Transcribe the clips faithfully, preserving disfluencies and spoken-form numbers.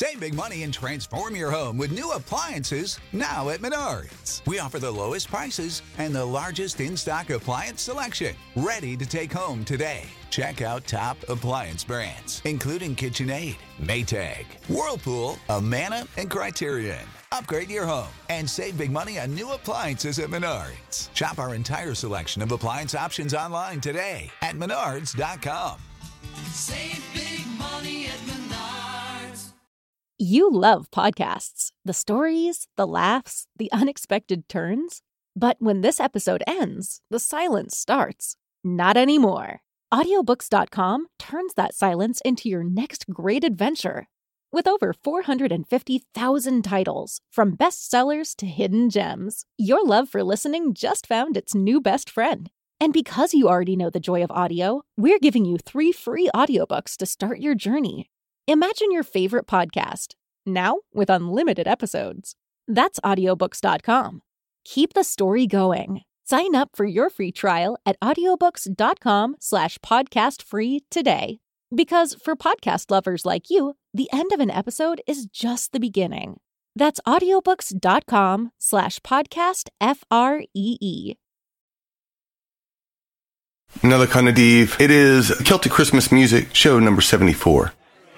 Save big money and transform your home with new appliances now at Menards. We offer the lowest prices and the largest in-stock appliance selection. Ready to take home today. Check out top appliance brands, including KitchenAid, Maytag, Whirlpool, Amana, and Criterion. Upgrade your home and save big money on new appliances at Menards. Shop our entire selection of appliance options online today at menards dot com. Save big money at Menards. You love podcasts, the stories, the laughs, the unexpected turns. But when this episode ends, the silence starts. Not anymore. audiobooks dot com turns that silence into your next great adventure. With over four hundred fifty thousand titles, from bestsellers to hidden gems, your love for listening just found its new best friend. And because you already know the joy of audio, we're giving you three free audiobooks to start your journey. Imagine your favorite podcast, now with unlimited episodes. That's audiobooks dot com. Keep the story going. Sign up for your free trial at audiobooks dot com slash podcast free today. Because for podcast lovers like you, the end of an episode is just the beginning. That's audiobooks dot com slash podcast F R E E. Another kind of div. It is Celtic Christmas Music, show number seventy-four.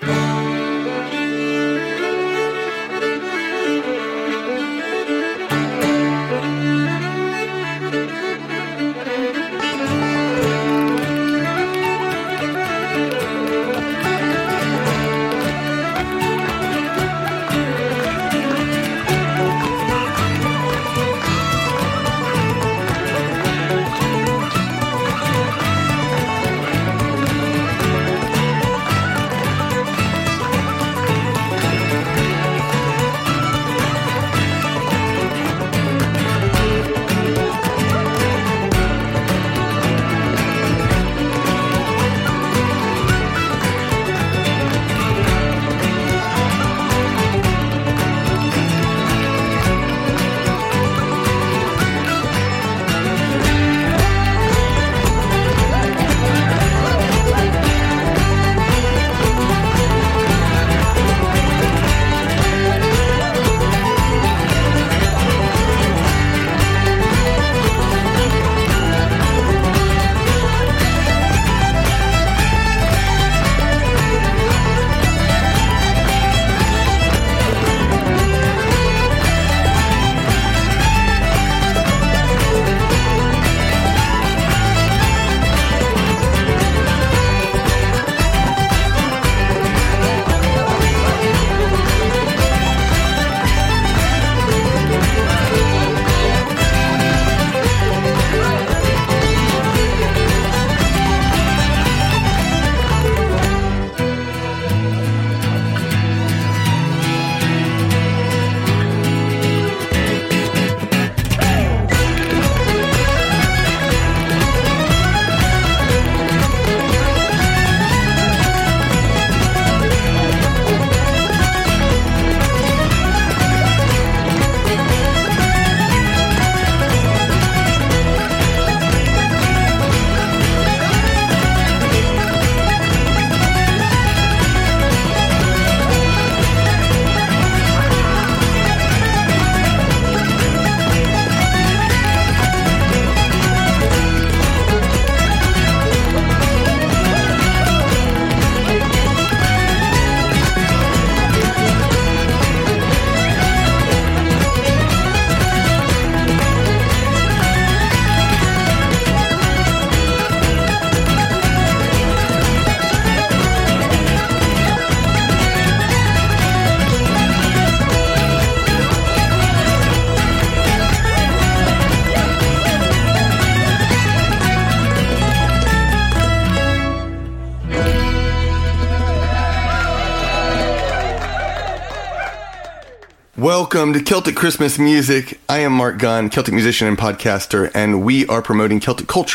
Welcome to Celtic Christmas Music. I am Mark Gunn, Celtic musician and podcaster, and we are promoting Celtic culture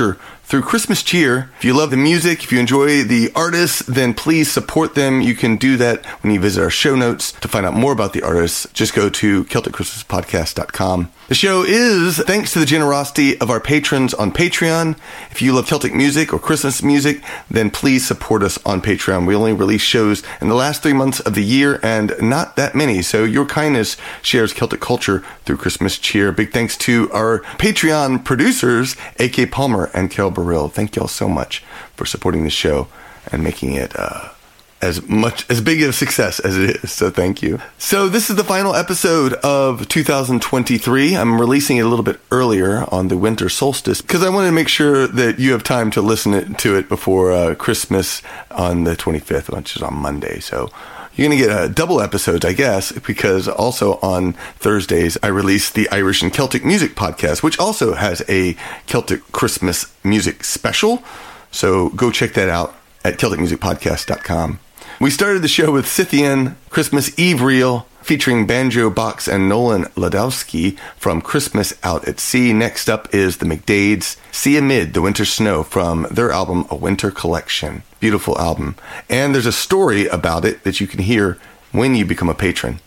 through Christmas cheer. If you love the music, if you enjoy the artists, then please support them. You can do that when you visit our show notes. To find out more about the artists, just go to Celtic Christmas Podcast dot com. The show is thanks to the generosity of our patrons on Patreon. If you love Celtic music or Christmas music, then please support us on Patreon. We only release shows in the last three months of the year and not that many. So your kindness shares Celtic culture through Christmas cheer. Big thanks to our Patreon producers, A K Palmer and Carol Burrill. Thank y'all so much for supporting the show and making it uh, as much as big a success as it is. So thank you. So this is the final episode of two thousand twenty-three. I'm releasing it a little bit earlier on the winter solstice because I wanted to make sure that you have time to listen it, to it before uh, Christmas on the twenty-fifth, which is on Monday. So you're going to get a double episodes, I guess, because also on Thursdays, I release the Irish and Celtic Music Podcast, which also has a Celtic Christmas music special. So go check that out at Celtic Music Podcast dot com. We started the show with Scythian Christmas Eve Reel featuring Banjo Box and Nolan Ladowski from Christmas Out at Sea. Next up is the McDades, See Amid the Winter Snow from their album A Winter Collection. Beautiful album. And there's a story about it that you can hear when you become a patron.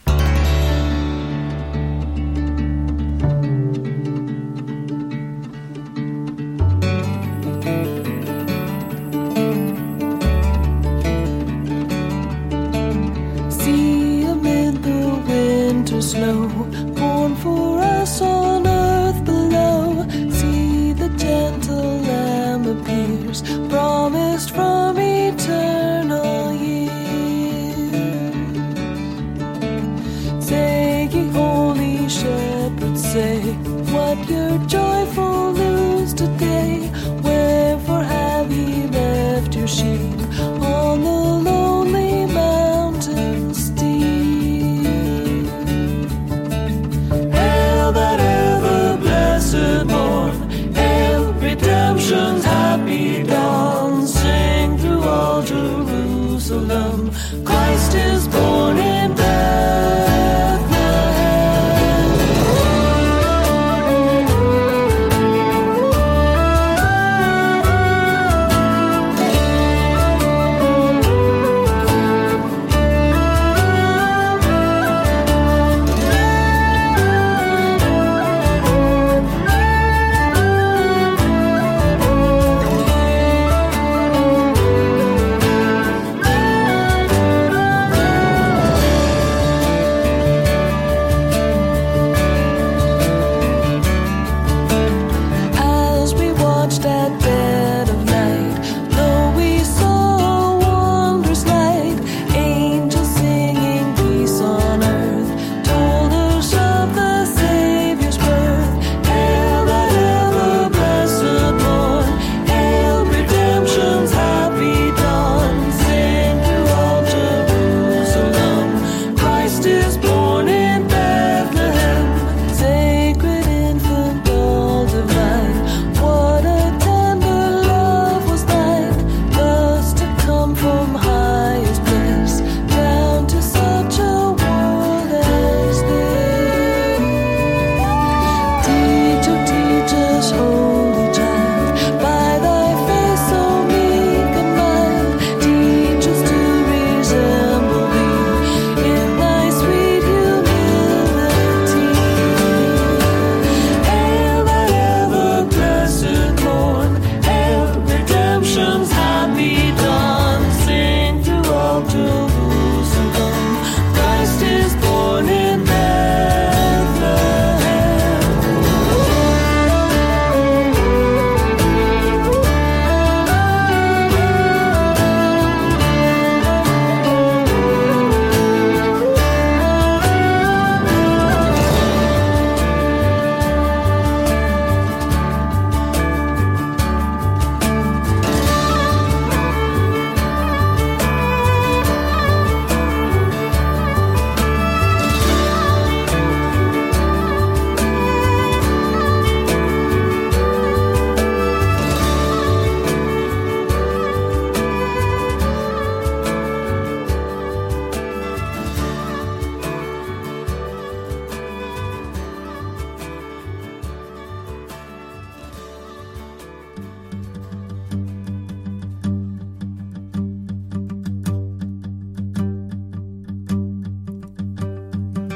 Snow, born for us on earth below. See the gentle Lamb appears, promised from eternal years. Say, ye holy shepherds, say, what your joyful news today? Wherefore have ye left your sheep on the lonely mountain steep? That ever blessed morn, hail redemption's happy dawn. Sing through all Jerusalem, Christ is born in sweet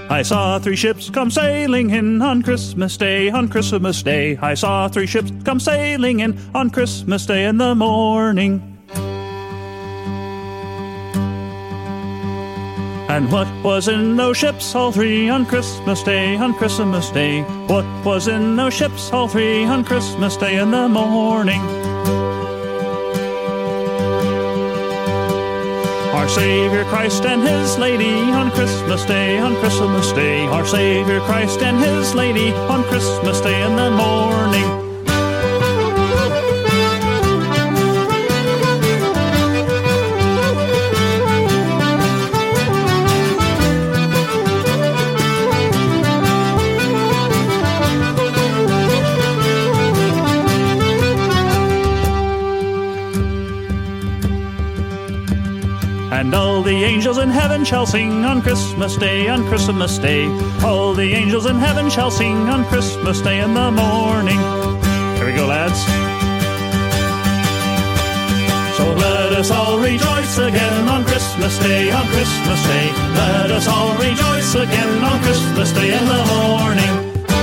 I saw three ships come sailing in on Christmas Day, on Christmas Day. I saw three ships come sailing in on Christmas Day in the morning. And what was in those ships, all three, on Christmas Day, on Christmas Day? What was in those ships, all three, on Christmas Day in the morning? Our Savior Christ and His Lady on Christmas Day, on Christmas Day. Our Savior Christ and His Lady on Christmas Day in the morning. And all the angels in heaven shall sing on Christmas Day, on Christmas Day. All the angels in heaven shall sing on Christmas Day in the morning. Here we go, lads. So let us all rejoice again on Christmas Day, on Christmas Day. Let us all rejoice again on Christmas Day in the morning.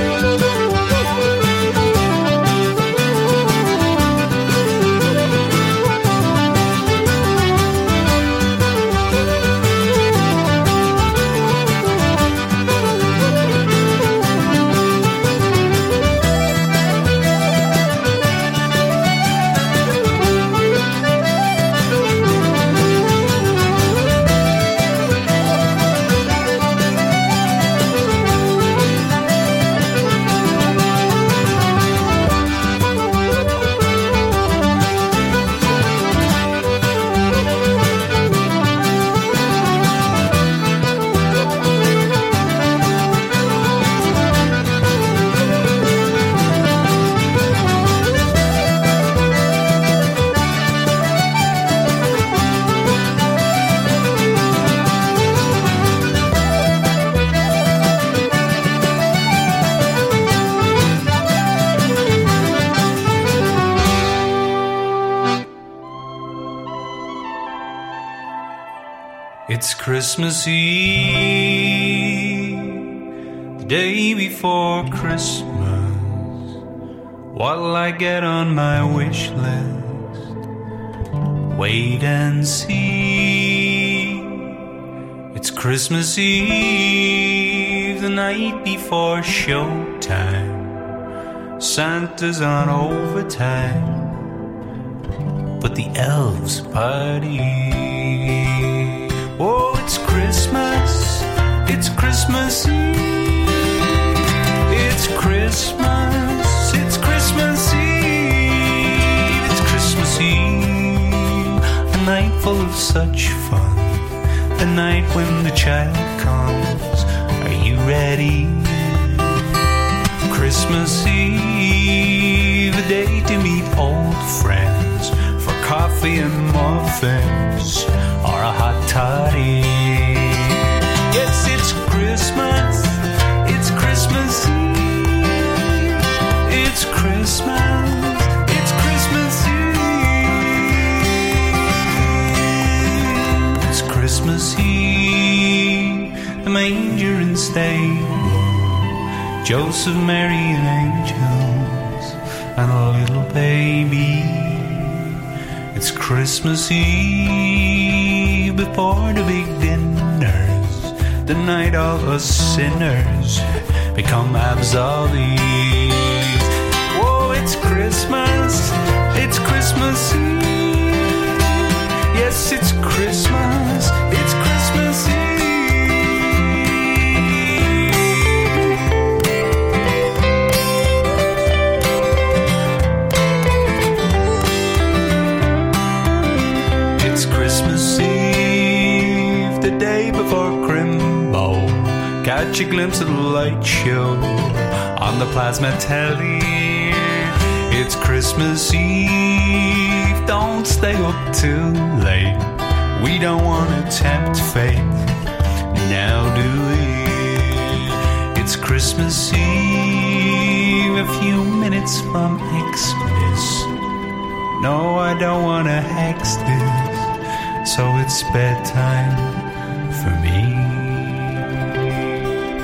It's Christmas Eve, the day before Christmas. What'll I get on my wish list? Wait and see. It's Christmas Eve, the night before showtime. Santa's on overtime, but the elves party. Oh, it's Christmas, it's Christmas Eve. It's Christmas, it's Christmas Eve. It's Christmas Eve, a night full of such fun. The night when the child comes. Are you ready? Christmas Eve, a day to meet old friends for coffee and muffins or a hot toddy. Yes, it's Christmas, it's Christmas Eve. It's Christmas, it's Christmas Eve. It's Christmas Eve, the manger and stable, Joseph, Mary and angels, and a little baby. It's Christmas Eve before the big dinners, the night all us sinners become absolved. Oh, it's Christmas, it's Christmas Eve. Yes, it's Christmas, it's Christmas Eve. It's Christmas Eve, the day before Crimbo. Catch a glimpse of the light show on the plasma telly. It's Christmas Eve, don't stay up too late. We don't want to tempt fate, now do we? It's Christmas Eve, a few minutes from Xmas. No, I don't want to hex this, so it's bedtime for me.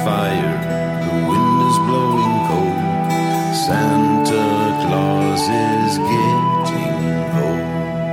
fire, the wind is blowing cold. Santa Claus is getting old.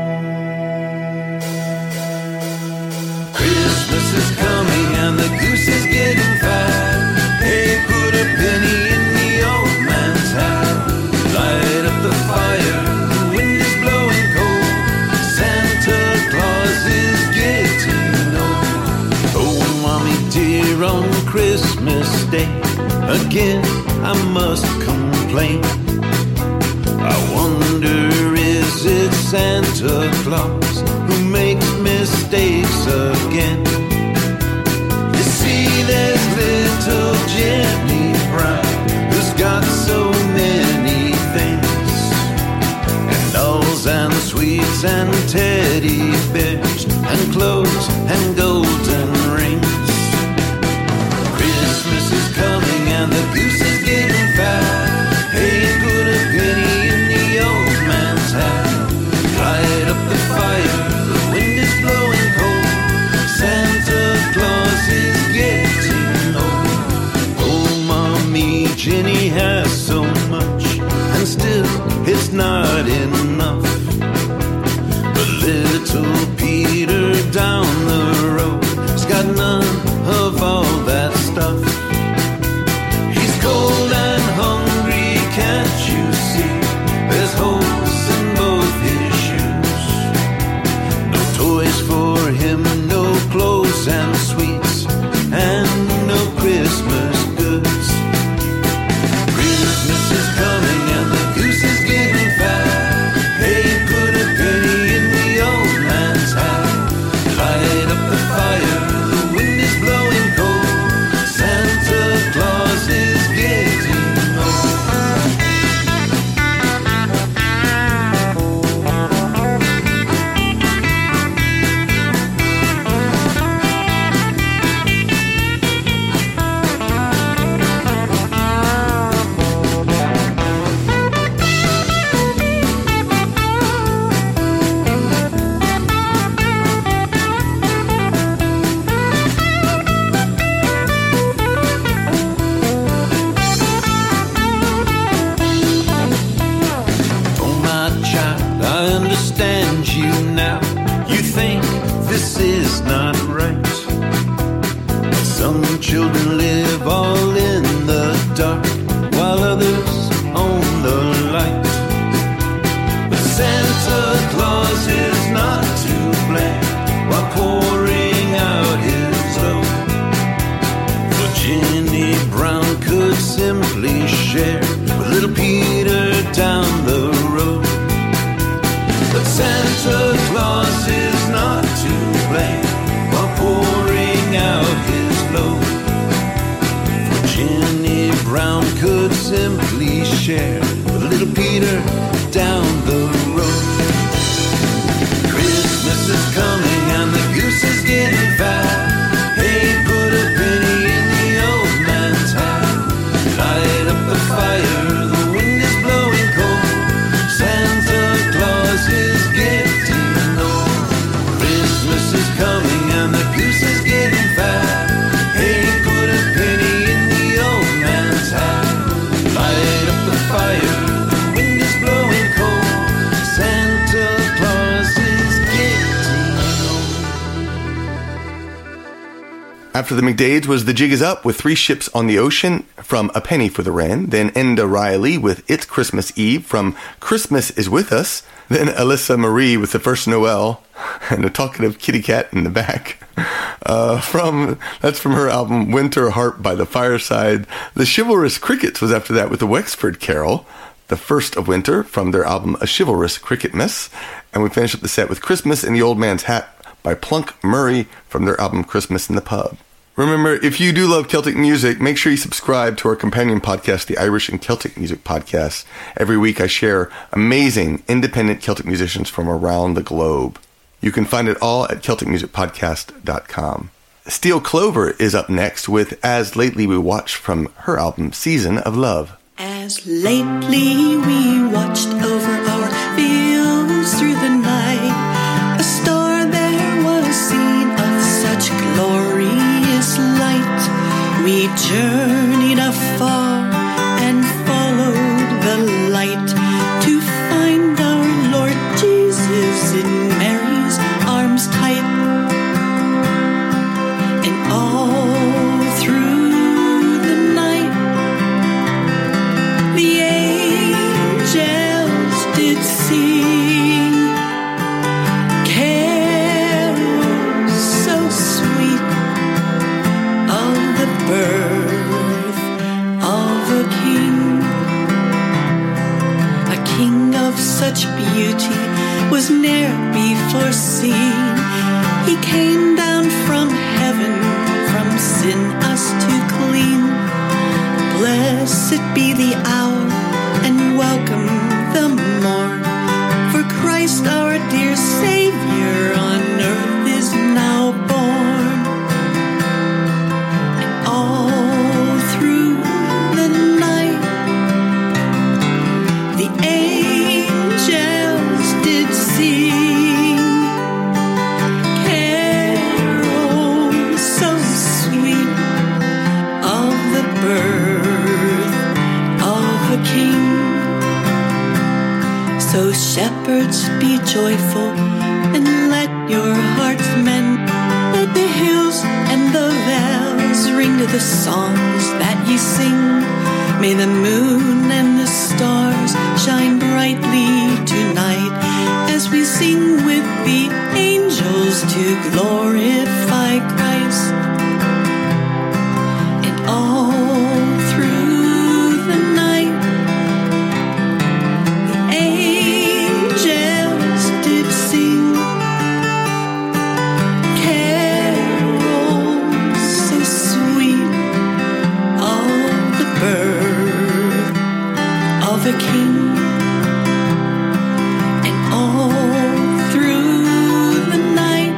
Christmas is coming and the goose is getting fat. Hey, put a penny in the old man's hat. Light up the fire, the wind is blowing cold. Santa Claus is getting old. Oh, mommy dear, on Christmas Day, again I must complain. I wonder, is it Santa Claus who makes mistakes again? You see, there's little Jenny Brown, who's got so many things, and dolls and sweets and teddy bears and clothes and golden rings. Christmas is coming and the goose is getting fat. Hey, put a penny in the old man's hat. Light up the fire, the wind is blowing cold. Santa Claus is getting old. Oh, mommy, Jenny has so much, and still it's not enough. But little Peter down the road's got none of all that stuff. He's cold and hungry, can't you see? There's holes in both his shoes. No toys for him, no clothes and sweets, and no Christmas goods. Christmas is coming and the goose is getting fat. Hey, put a penny in the old man's hat. Light up the fire, the wind is blowing cold. Santa Claus is getting old. Oh, my child, I understand you now. You think this is not right. Some children live all in the dark, while others own the light. But Santa Claus is not to blame while pouring out his load. For Jenny Brown could simply share with little Peter down the road. But Santa Claus is not to blame while pouring out his load. For Jenny Brown could simply share with little Peter down the road. Christmas is coming and the goose is getting fat. Hey, put a penny in the old man's hat. Light up the fire, the wind is blowing cold. Santa Claus is getting old. Christmas is coming and the goose is getting fat. Hey, put a penny in the old man's hat. Light up the fire, the wind is blowing cold. Santa Claus is getting old. After the McDades was The Jig Is Up with Three Ships on the Ocean from A Penny for the Wren. Then Enda Riley with It's Christmas Eve from Christmas Is With Us. Then Alyssa Marie with The First Noel and a talkative kitty cat in the back. Uh, from That's from her album Winter Harp by the Fireside. The Chivalrous Crickets was after that with The Wexford Carol. The First of Winter from their album A Chivalrous Cricket Miss. And we finished up the set with Christmas in the Old Man's Hat by Plunk Murray from their album Christmas in the Pub. Remember, if you do love Celtic music, make sure you subscribe to our companion podcast, the Irish and Celtic Music Podcast. Every week I share amazing independent Celtic musicians from around the globe. You can find it all at celtic music podcast dot com. Steel Clover is up next with As Lately We Watch from her album Season of Love. As lately we watched over our fields through the night, a star there was seen of such glorious light. We journeyed afar and followed the light to find our Lord Jesus in Mary's arms tight. And all through the night, the angels did sing carols so sweet of the birth of a king. A king of such beauty was ne'er before seen. He came down from heaven, from sin us to clean. Blessed be the hour and welcome the morn, for Christ our dear Savior on earth is now born. And all through the night, the angels did sing carols so sweet of the birth of a king. So shepherds, be joyful and let your hearts mend. Let the hills and the vales ring to the songs that ye sing. May the moon and the stars shine brightly tonight as we sing with the angels to glorify Christ. And all through the night, the angels did sing carols so sweet of the birth of a king. And all through the night,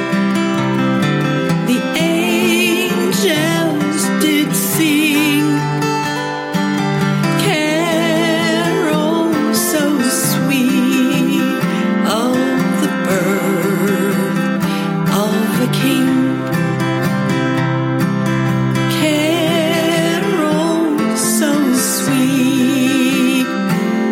the angels did sing carols so sweet of the birth of a king. Carols so sweet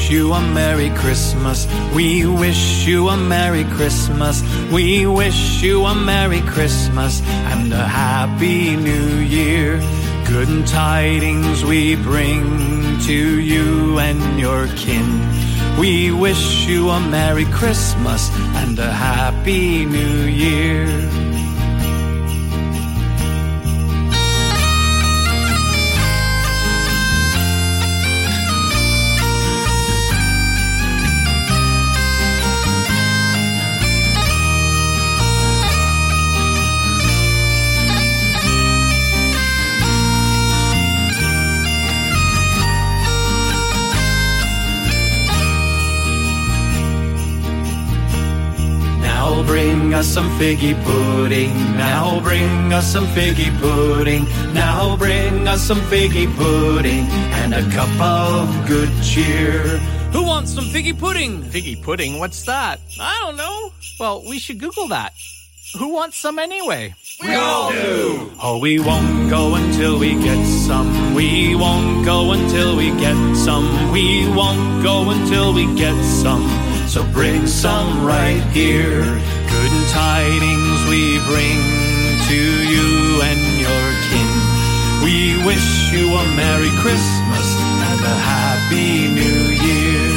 wish you a Merry Christmas. We wish you a Merry Christmas. We wish you a Merry Christmas and a Happy New Year. Good tidings we bring to you and your kin. We wish you a Merry Christmas and a Happy New Year. Bring us some figgy pudding. Now bring us some figgy pudding. Now bring us some figgy pudding and a cup of good cheer. Who wants some figgy pudding? Figgy pudding? What's that? I don't know. Well, we should Google that. Who wants some anyway? We all do. Oh, we won't go until we get some. We won't go until we get some. We won't go until we get some. So bring some right here. Good tidings we bring to you and your kin. We wish you a Merry Christmas and a Happy New Year.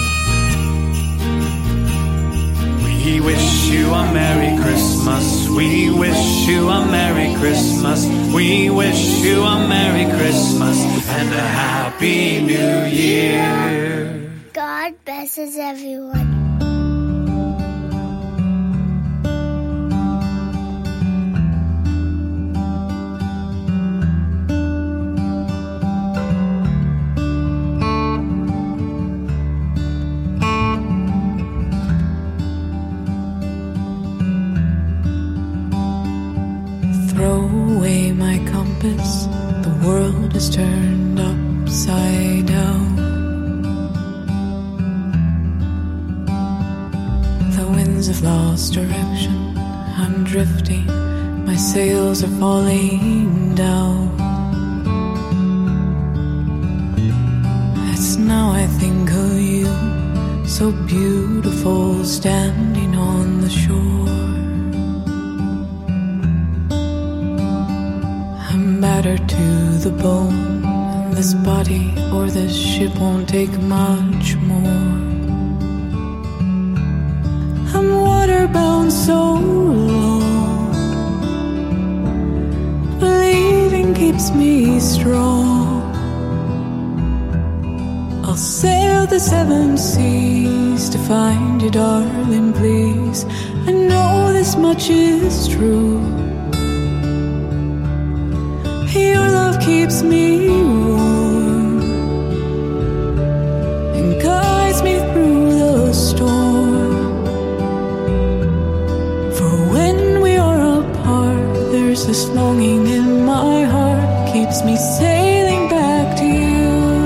We wish you a Merry Christmas. We wish you a Merry Christmas. We wish you a Merry Christmas and a Happy New Year. God blesses everyone. The world is turned upside down. The winds have lost direction. I'm drifting. My sails are falling down. It's now I think of you, so beautiful, standing on the shore. Battered to the bone. This body or this ship won't take much more. I'm waterbound so long. Believing keeps me strong. I'll sail the seven seas to find you, darling, please. I know this much is true. Your love keeps me warm and guides me through the storm. For when we are apart, there's this longing in my heart, keeps me sailing back to you.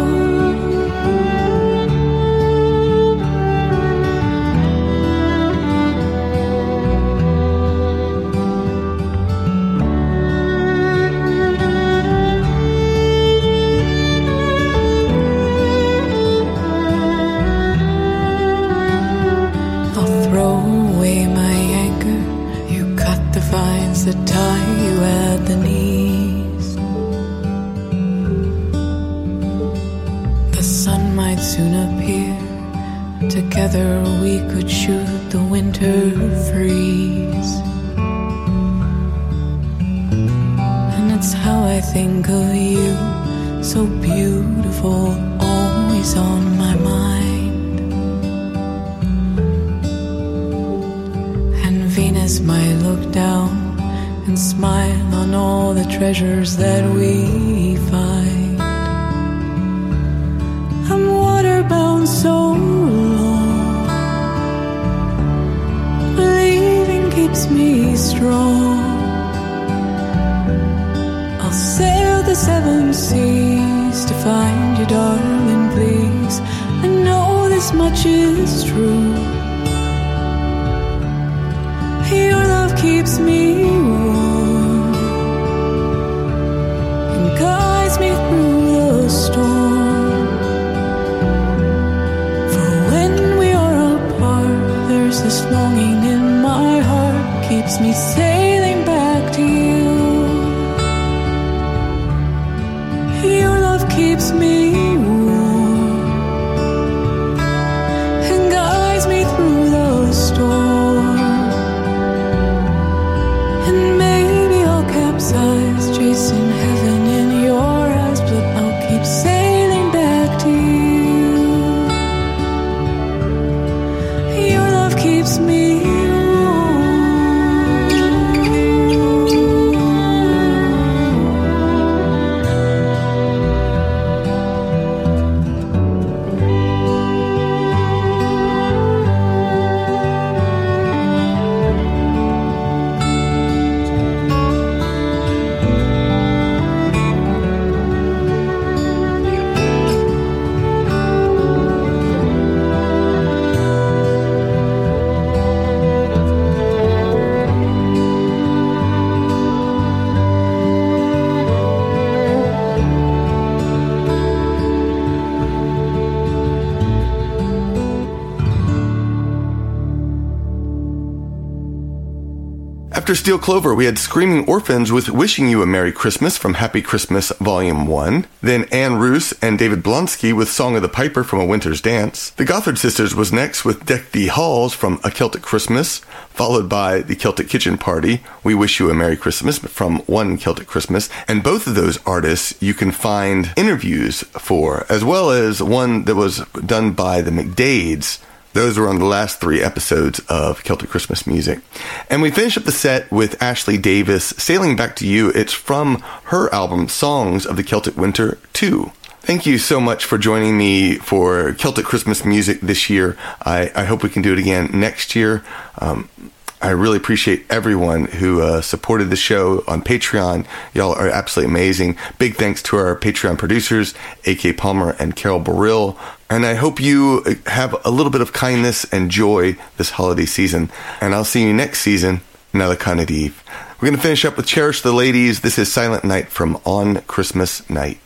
That tie you at the knees. The sun might soon appear. Together we could shoot the winter freeze. And it's how I think of you, so beautiful, always on my mind. And Venus might look down and smile on all the treasures that we find. I'm waterbound so long. Believing keeps me strong. I'll sail the seven seas to find you, darling, please. I know this much is true. Your love keeps me warm and guides me through the storm. keeps me sailing back to you. Your love keeps me warm and guides me through the storm. And maybe I'll capsize, chasing heaven in your eyes, but I'll keep sailing back to you. Your love keeps me After Steel Clover, we had Screaming Orphans with Wishing You a Merry Christmas from Happy Christmas Volume one. Then Ann Roos and David Blonsky with Song of the Piper from A Winter's Dance. The Gothard Sisters was next with Deck Thee Halls from A Celtic Christmas, followed by the Celtic Kitchen Party, We Wish You a Merry Christmas from One Celtic Christmas. And both of those artists you can find interviews for, as well as one that was done by the McDades. Those were on the last three episodes of Celtic Christmas Music. And we finish up the set with Ashley Davis, Sailing Back to You. It's from her album, Songs of the Celtic Winter two. Thank you so much for joining me for Celtic Christmas Music this year. I, I hope we can do it again next year. Um, I really appreciate everyone who uh, supported the show on Patreon. Y'all are absolutely amazing. Big thanks to our Patreon producers, A K Palmer and Carol Burrill. And I hope you have a little bit of kindness and joy this holiday season. And I'll see you next season, Nalakana Eve. We're going to finish up with Cherish the Ladies. This is Silent Night from On Christmas Night.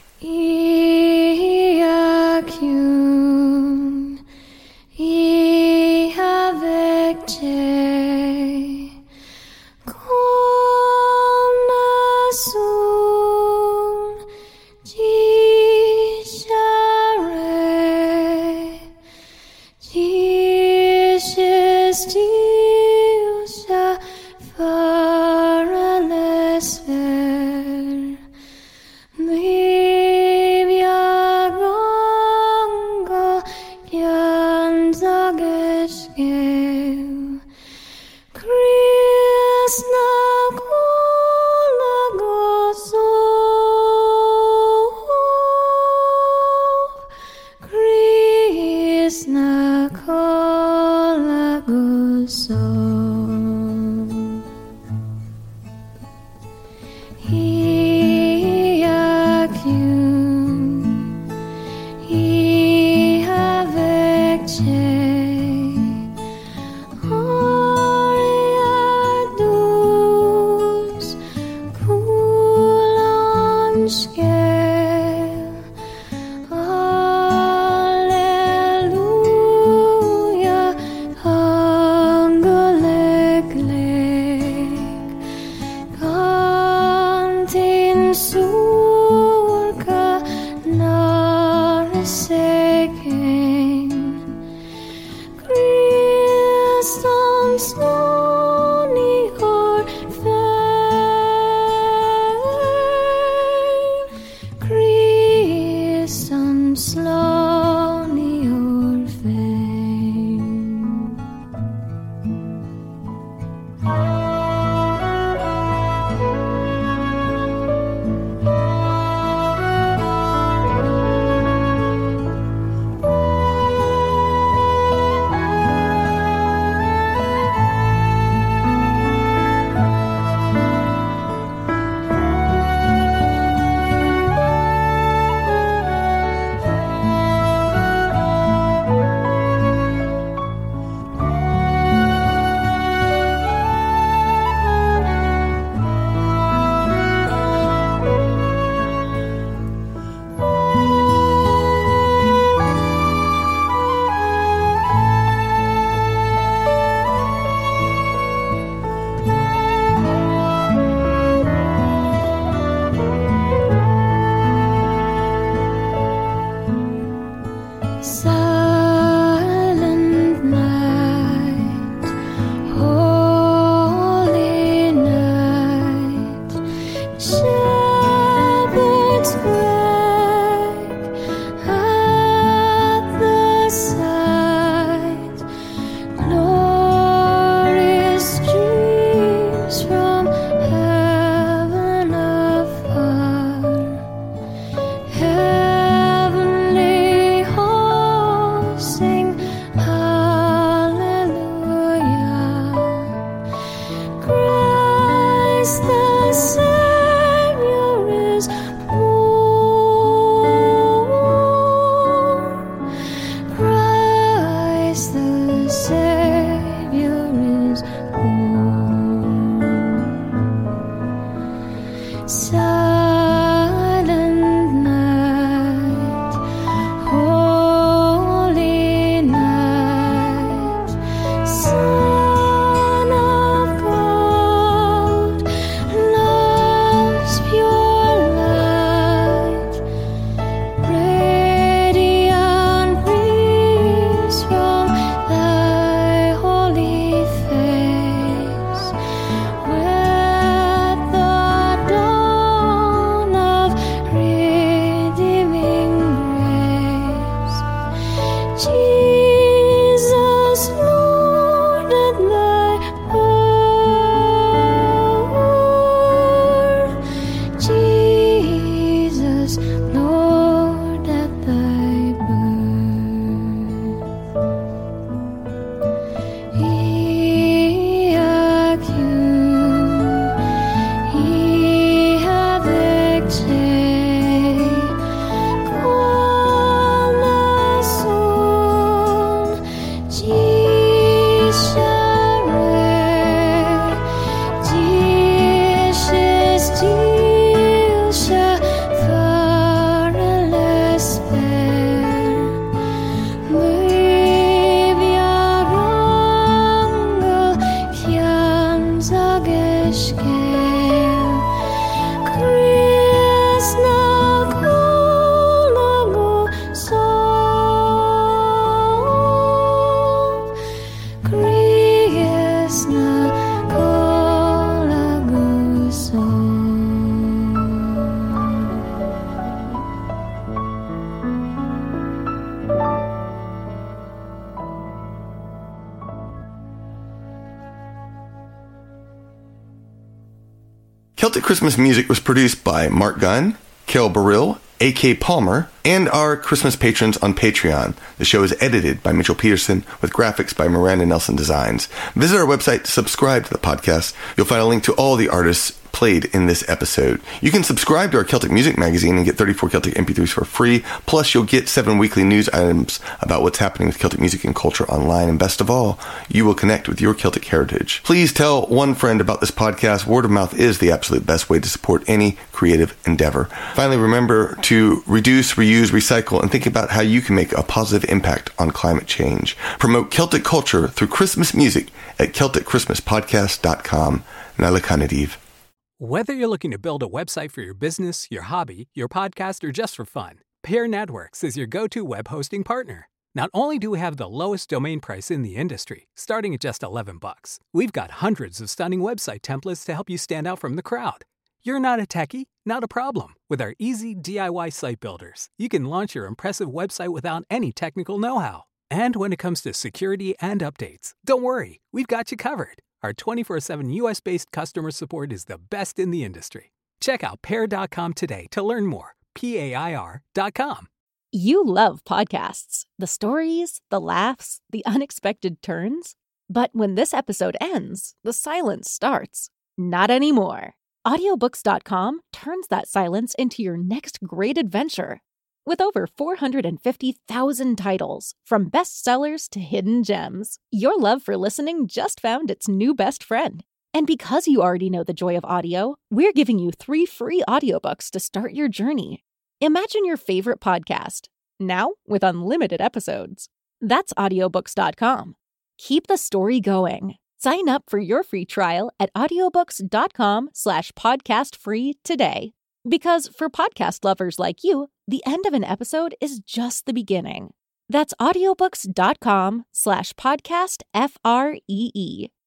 Celtic Christmas music was produced by Mark Gunn, Carol Burrill, A K Palmer, and our Christmas patrons on Patreon. The show is edited by Mitchell Peterson with graphics by Miranda Nelson Designs. Visit our website to subscribe to the podcast. You'll find a link to all the artists played in this episode. You can subscribe to our Celtic Music magazine and get thirty-four Celtic M P threes for free. Plus, you'll get seven weekly news items about what's happening with Celtic music and culture online. And best of all, you will connect with your Celtic heritage. Please tell one friend about this podcast. Word of mouth is the absolute best way to support any creative endeavor. Finally, remember to reduce, reuse, recycle, and think about how you can make a positive impact on climate change. Promote Celtic culture through Christmas music at celtic christmas podcast dot com. Nala Kanadiv. Whether you're looking to build a website for your business, your hobby, your podcast, or just for fun, Pair Networks is your go-to web hosting partner. Not only do we have the lowest domain price in the industry, starting at just eleven bucks, we've got hundreds of stunning website templates to help you stand out from the crowd. You're not a techie? Not a problem. With our easy D I Y site builders, you can launch your impressive website without any technical know-how. And when it comes to security and updates, don't worry, we've got you covered. Our twenty-four seven U S-based customer support is the best in the industry. Check out pair dot com today to learn more. P A I R dot com. You love podcasts, the stories, the laughs, the unexpected turns. But when this episode ends, the silence starts. Not anymore. audiobooks dot com turns that silence into your next great adventure. With over four hundred fifty thousand titles, from bestsellers to hidden gems, your love for listening just found its new best friend. And because you already know the joy of audio, we're giving you three free audiobooks to start your journey. Imagine your favorite podcast, now with unlimited episodes. That's audiobooks dot com. Keep the story going. Sign up for your free trial at audiobooks dot com slash podcast free today. Because for podcast lovers like you, the end of an episode is just the beginning. That's audiobooks dot com slash podcast F R E E.